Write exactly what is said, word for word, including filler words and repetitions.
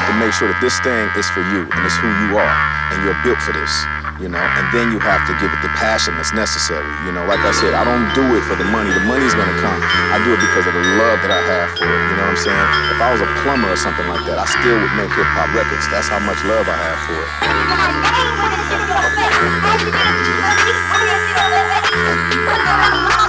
to make sure that this thing is for you and it's who you are and you're built for this, you know, and then you have to give it the passion that's necessary. You know, like I said, I don't do it for the money. The money's gonna come. I do it because of the love that I have for it. You know what I'm saying? If I was a plumber or something like that, I still would make hip hop records. That's how much love I have for it.